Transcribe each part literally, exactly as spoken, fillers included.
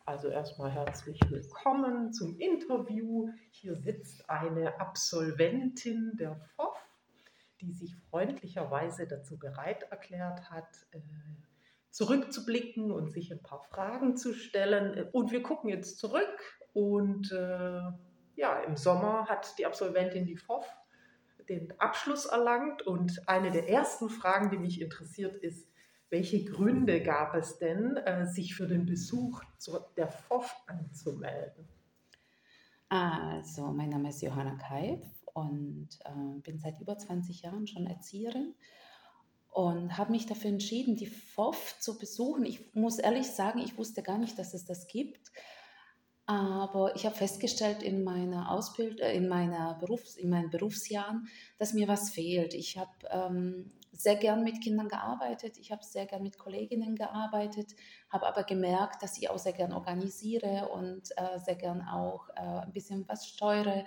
Also erstmal herzlich willkommen zum Interview. Hier sitzt eine Absolventin der F O F, die sich freundlicherweise dazu bereit erklärt hat, äh, zurückzublicken und sich ein paar Fragen zu stellen. Und wir gucken jetzt zurück und äh, ja, im Sommer hat die Absolventin die F O F den Abschluss erlangt und eine der ersten Fragen, die mich interessiert, ist: Welche Gründe gab es denn, äh, sich für den Besuch der F O F anzumelden? Also, mein Name ist Johanna Kaif und äh, bin seit über zwanzig Jahren schon Erzieherin und habe mich dafür entschieden, die F O F zu besuchen. Ich muss ehrlich sagen, ich wusste gar nicht, dass es das gibt. Aber ich habe festgestellt in meiner Ausbildung, äh, in meiner Berufs-, in meinen Berufsjahren, dass mir was fehlt. Ich habe ähm, sehr gern mit Kindern gearbeitet, ich habe sehr gern mit Kolleginnen gearbeitet, habe aber gemerkt, dass ich auch sehr gern organisiere und äh, sehr gern auch äh, ein bisschen was steuere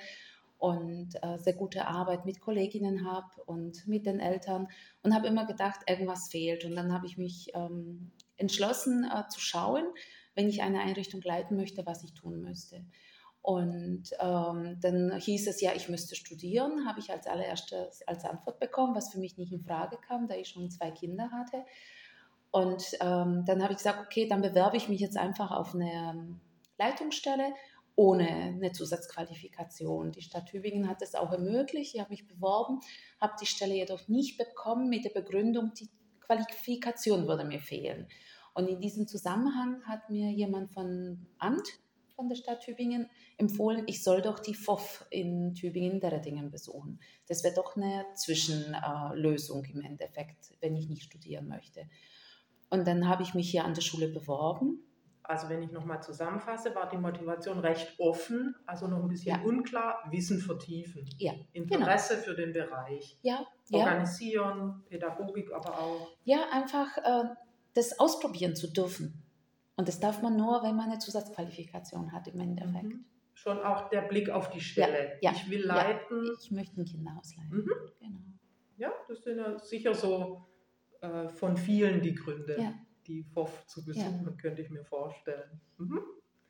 und äh, sehr gute Arbeit mit Kolleginnen habe und mit den Eltern und habe immer gedacht, irgendwas fehlt. Und dann habe ich mich ähm, entschlossen äh, zu schauen, wenn ich eine Einrichtung leiten möchte, was ich tun müsste. Und ähm, dann hieß es ja, ich müsste studieren, habe ich als allererstes als Antwort bekommen, was für mich nicht in Frage kam, da ich schon zwei Kinder hatte. Und ähm, dann habe ich gesagt, okay, dann bewerbe ich mich jetzt einfach auf eine Leitungsstelle ohne eine Zusatzqualifikation. Die Stadt Tübingen hat es auch ermöglicht, ich habe mich beworben, habe die Stelle jedoch nicht bekommen mit der Begründung, die Qualifikation würde mir fehlen. Und in diesem Zusammenhang hat mir jemand von Amt von der Stadt Tübingen empfohlen, ich soll doch die F O F in Tübingen Derretingen besuchen. Das wäre doch eine Zwischenlösung im Endeffekt, wenn ich nicht studieren möchte. Und dann habe ich mich hier an der Schule beworben. Also wenn ich nochmal zusammenfasse, war die Motivation recht offen, also noch ein bisschen Ja. unklar, Wissen vertiefen, Ja, Interesse für den Bereich, ja, ja. organisieren, Pädagogik aber auch. Ja, einfach äh, das ausprobieren zu dürfen. Und das darf man nur, wenn man eine Zusatzqualifikation hat im Endeffekt. Mhm. Schon auch der Blick auf die Stelle. Ja, ja, ich will leiten. Ja, ich möchte ein Kinderhaus leiten. Mhm. Genau. Ja, das sind ja sicher so äh, von vielen die Gründe, Ja. die F O F zu besuchen, Ja. könnte ich mir vorstellen. Mhm.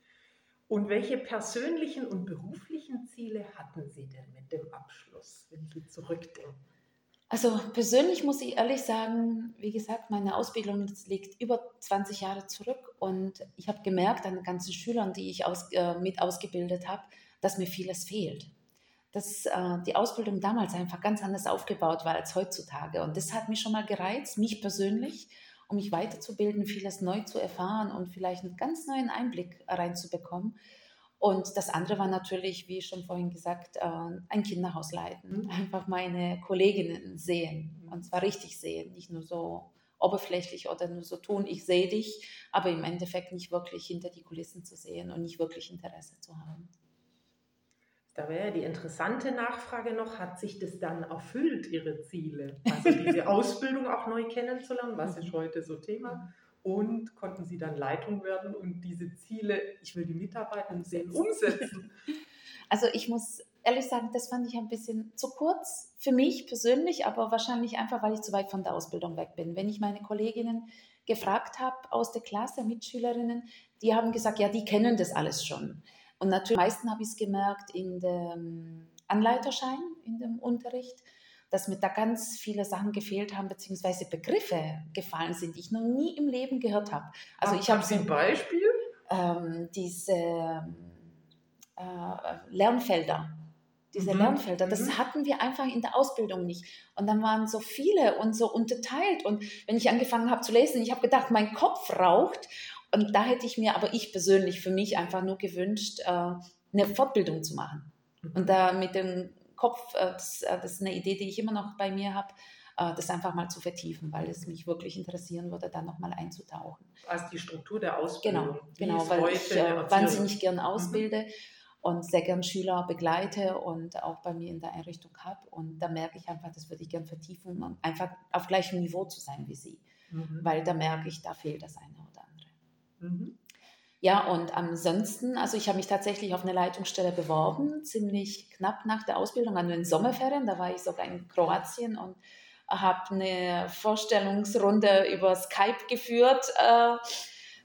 Und welche persönlichen und beruflichen Ziele hatten Sie denn mit dem Abschluss, wenn Sie zurückdenken? Also persönlich muss ich ehrlich sagen, wie gesagt, meine Ausbildung liegt über zwanzig Jahre zurück und ich habe gemerkt an den ganzen Schülern, die ich aus, äh, mit ausgebildet habe, dass mir vieles fehlt. Dass äh, die Ausbildung damals einfach ganz anders aufgebaut war als heutzutage. Und das hat mich schon mal gereizt, mich persönlich, um mich weiterzubilden, vieles neu zu erfahren und vielleicht einen ganz neuen Einblick reinzubekommen. Und das andere war natürlich, wie schon vorhin gesagt, ein Kinderhaus leiten. Mhm. Einfach meine Kolleginnen sehen und zwar richtig sehen, nicht nur so oberflächlich oder nur so tun, ich sehe dich, aber im Endeffekt nicht wirklich hinter die Kulissen zu sehen und nicht wirklich Interesse zu haben. Da wäre die interessante Nachfrage noch, hat sich das dann erfüllt, Ihre Ziele? Also diese Ausbildung auch neu kennenzulernen, was ist heute so Thema? Und konnten Sie dann Leitung werden und diese Ziele, ich will die Mitarbeiter sehen, umsetzen? Also ich muss ehrlich sagen, das fand ich ein bisschen zu kurz für mich persönlich, aber wahrscheinlich einfach, weil ich zu weit von der Ausbildung weg bin. Wenn ich meine Kolleginnen gefragt habe aus der Klasse, Mitschülerinnen, die haben gesagt, ja, die kennen das alles schon. Und natürlich, am meisten habe ich es gemerkt in dem Anleiterschein, in dem Unterricht, dass mir da ganz viele Sachen gefehlt haben, beziehungsweise Begriffe gefallen sind, die ich noch nie im Leben gehört habe. Also ich habe so ein Beispiel? Ähm, diese äh, Lernfelder. Diese mhm. Lernfelder, das mhm. hatten wir einfach in der Ausbildung nicht. Und dann waren so viele und so unterteilt. Und wenn ich angefangen habe zu lesen, ich habe gedacht, mein Kopf raucht. Und da hätte ich mir, aber ich persönlich für mich einfach nur gewünscht, eine Fortbildung zu machen. Mhm. Und da mit dem Kopf, das, das ist eine Idee, die ich immer noch bei mir habe, das einfach mal zu vertiefen, weil es mich wirklich interessieren würde, da nochmal einzutauchen. Also die Struktur der Ausbildung. Genau, genau weil ich äh, wahnsinnig gern ausbilde. Mhm. Und sehr gern Schüler begleite und auch bei mir in der Einrichtung habe. Und da merke ich einfach, das würde ich gern vertiefen, um einfach auf gleichem Niveau zu sein wie Sie. Mhm. Weil da merke ich, da fehlt das eine oder andere. Mhm. Ja, und ansonsten, also ich habe mich tatsächlich auf eine Leitungsstelle beworben, ziemlich knapp nach der Ausbildung, an den Sommerferien. Da war ich sogar in Kroatien und habe eine Vorstellungsrunde über Skype geführt. Äh,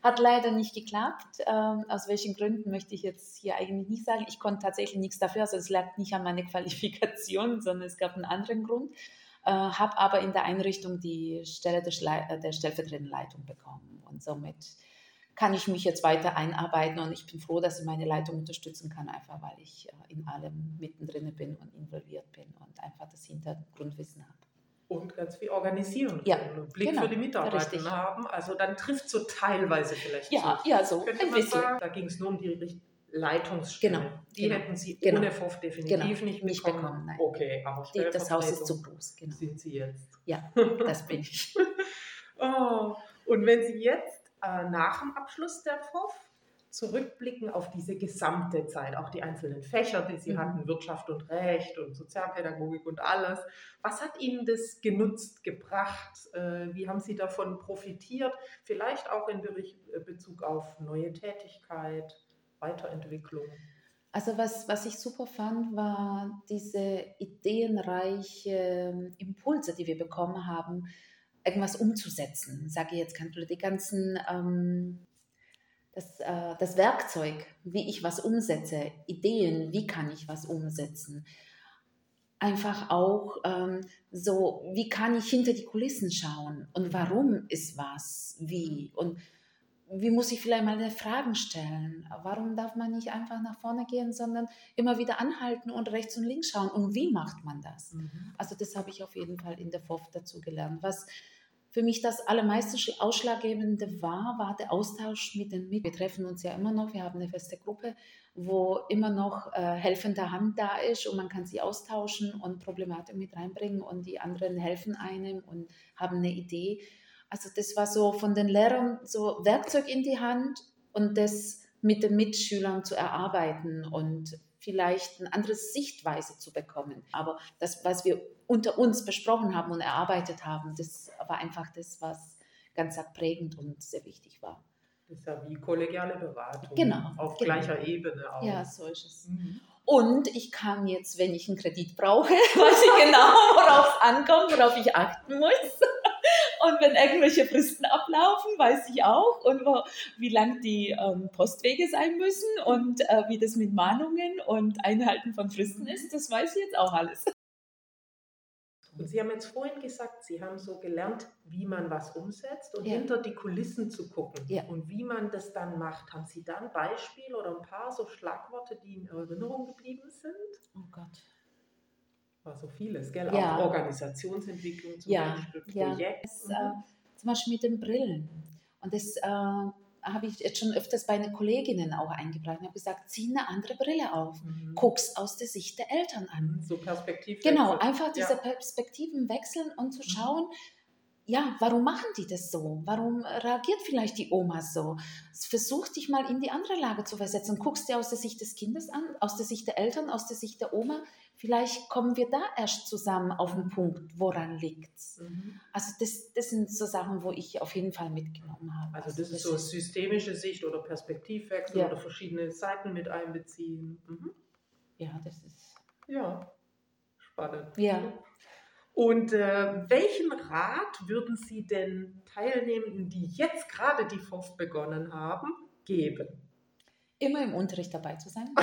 Hat leider nicht geklappt. Ähm, aus welchen Gründen möchte ich jetzt hier eigentlich nicht sagen. Ich konnte tatsächlich nichts dafür. Also es lag nicht an meiner Qualifikation, sondern es gab einen anderen Grund. Äh, habe aber in der Einrichtung die Stelle der, Schle- der stellvertretenden Leitung bekommen. Und somit kann ich mich jetzt weiter einarbeiten und ich bin froh, dass ich meine Leitung unterstützen kann, einfach weil ich äh, in allem mittendrin bin und involviert bin und einfach das Hintergrundwissen habe. Und ganz viel organisieren Ja, können, Blick genau, für die Mitarbeiter richtig. haben. Also dann trifft so teilweise vielleicht Ja, zu. ja, so Könnte ein man bisschen. sagen, da ging es nur um die Richt- Leitungsstelle. Genau, Die genau, hätten Sie genau, ohne F O F definitiv genau, nicht nicht bekommen. bekommen, nein. Okay, aber Die, das Haus ist zu Stellvertretung groß, genau. sind Sie jetzt. Ja, das bin ich. Oh, und wenn Sie jetzt äh, nach dem Abschluss der F O F zurückblicken auf diese gesamte Zeit, auch die einzelnen Fächer, die Sie Mhm. hatten, Wirtschaft und Recht und Sozialpädagogik und alles. Was hat Ihnen das genutzt, gebracht? Äh, Wie haben Sie davon profitiert? Vielleicht auch in Bericht- äh, Bezug auf neue Tätigkeit, Weiterentwicklung. Also was, was ich super fand, war diese ideenreiche Impulse, die wir bekommen haben, irgendwas umzusetzen. Sage ich jetzt ganz blöd, die ganzen, ähm, das, äh, das Werkzeug, wie ich was umsetze, Ideen, wie kann ich was umsetzen. Einfach auch ähm, so, wie kann ich hinter die Kulissen schauen und warum ist was, wie und wie muss ich vielleicht mal Fragen stellen? Warum darf man nicht einfach nach vorne gehen, sondern immer wieder anhalten und rechts und links schauen? Und wie macht man das? Mhm. Also das habe ich auf jeden Fall in der F O F dazu gelernt. Was für mich das allermeiste Ausschlaggebende war, war der Austausch mit den Mitgliedern. Wir treffen uns ja immer noch, wir haben eine feste Gruppe, wo immer noch äh, helfende Hand da ist und man kann sie austauschen und Problematik mit reinbringen und die anderen helfen einem und haben eine Idee. Also das war so von den Lehrern so Werkzeug in die Hand und das mit den Mitschülern zu erarbeiten und vielleicht eine andere Sichtweise zu bekommen. Aber das, was wir unter uns besprochen haben und erarbeitet haben, das war einfach das, was ganz prägend und sehr wichtig war. Das ist ja wie kollegiale Beratung. Genau. Auf genau. gleicher Ebene auch. Ja, so ist es. Mhm. Und ich kann jetzt, wenn ich einen Kredit brauche, weiß ich genau, worauf es ankommt, worauf ich achten muss. Und wenn irgendwelche Fristen ablaufen, weiß ich auch, und wo, wie lang die ähm, Postwege sein müssen und äh, wie das mit Mahnungen und Einhalten von Fristen ist, das weiß ich jetzt auch alles. Und Sie haben jetzt vorhin gesagt, Sie haben so gelernt, wie man was umsetzt und Ja. hinter die Kulissen zu gucken. Ja. Und wie man das dann macht. Haben Sie da ein Beispiel oder ein paar so Schlagworte, die in Erinnerung geblieben sind? Oh Gott. War so vieles, gell? Ja. Auch Organisationsentwicklung zum Ja, Beispiel, ja. Projekt. Das, äh, zum Beispiel mit den Brillen. Und das äh, habe ich jetzt schon öfters bei den Kolleginnen auch eingebracht. Ich habe gesagt, zieh eine andere Brille auf. Mhm. Guck's aus der Sicht der Eltern an. So Perspektivwechsel. Genau, einfach diese Ja. Perspektiven wechseln und zu Mhm. schauen, ja, warum machen die das so? Warum reagiert vielleicht die Oma so? Versuch dich mal in die andere Lage zu versetzen. Guckst dir aus der Sicht des Kindes an, aus der Sicht der Eltern, aus der Sicht der Oma. Vielleicht kommen wir da erst zusammen auf den Punkt, woran liegt's? Mhm. Also das, das sind so Sachen, wo ich auf jeden Fall mitgenommen habe. Also das ist so systemische Sicht oder Perspektivwechsel Ja. oder verschiedene Seiten mit einbeziehen. Mhm. Ja, das ist... Ja, spannend. Ja. Und äh, welchen Rat würden Sie denn Teilnehmenden, die jetzt gerade die F O F begonnen haben, geben? Immer im Unterricht dabei zu sein.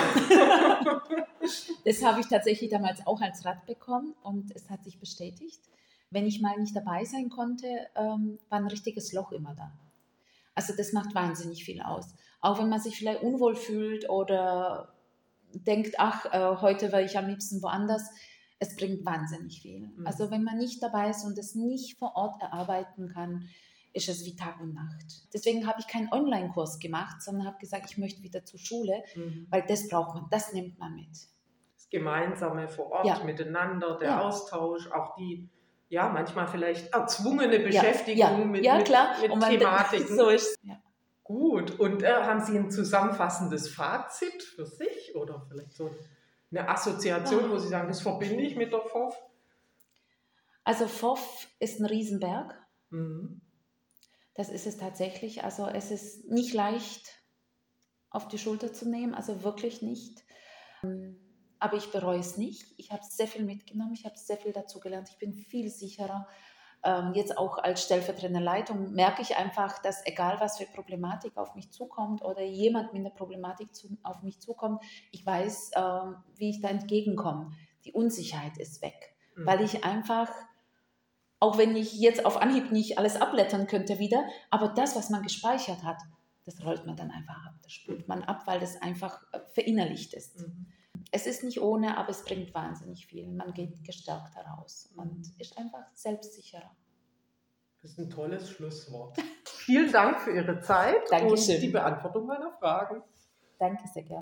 Das habe ich tatsächlich damals auch als Rat bekommen und es hat sich bestätigt. Wenn ich mal nicht dabei sein konnte, ähm, war ein richtiges Loch immer da. Also das macht wahnsinnig viel aus. Auch wenn man sich vielleicht unwohl fühlt oder denkt, ach, äh, heute war ich am liebsten woanders. Es bringt wahnsinnig viel. Mhm. Also wenn man nicht dabei ist und es nicht vor Ort erarbeiten kann, ist es wie Tag und Nacht. Deswegen habe ich keinen Online-Kurs gemacht, sondern habe gesagt, ich möchte wieder zur Schule, Mhm. weil das braucht man, das nimmt man mit. Das Gemeinsame vor Ort, Ja. miteinander, der Ja. Austausch, auch die, ja, manchmal vielleicht erzwungene Ja, Beschäftigung ja, mit, ja, mit, klar. mit Und man- Thematiken. So ist ja. Gut. Und äh, haben Sie ein zusammenfassendes Fazit für sich oder vielleicht so eine Assoziation, wo Sie sagen, das verbinde ich mit der F O F? Also F O F ist ein Riesenberg. Mhm. Das ist es tatsächlich. Also es ist nicht leicht auf die Schulter zu nehmen, also wirklich nicht. Aber ich bereue es nicht. Ich habe sehr viel mitgenommen, ich habe sehr viel dazu gelernt. Ich bin viel sicherer ähm, jetzt auch als stellvertretende Leitung merke ich einfach, dass egal was für Problematik auf mich zukommt oder jemand mit einer Problematik zu, auf mich zukommt, ich weiß, ähm, wie ich da entgegenkomme. Die Unsicherheit ist weg, mhm. weil ich einfach, auch wenn ich jetzt auf Anhieb nicht alles abblättern könnte wieder, aber das, was man gespeichert hat, das rollt man dann einfach ab, das spult man ab, weil das einfach verinnerlicht ist. Mhm. Es ist nicht ohne, aber es bringt wahnsinnig viel. Man geht gestärkt heraus und ist einfach selbstsicherer. Das ist ein tolles Schlusswort. Vielen Dank für Ihre Zeit Dankeschön. und die Beantwortung meiner Fragen. Danke sehr gerne.